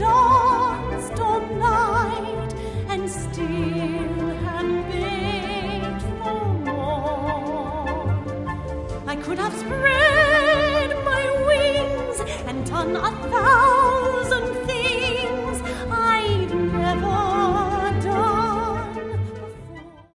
danced all night and still have begged for more. I could have spread my wings and done 1,000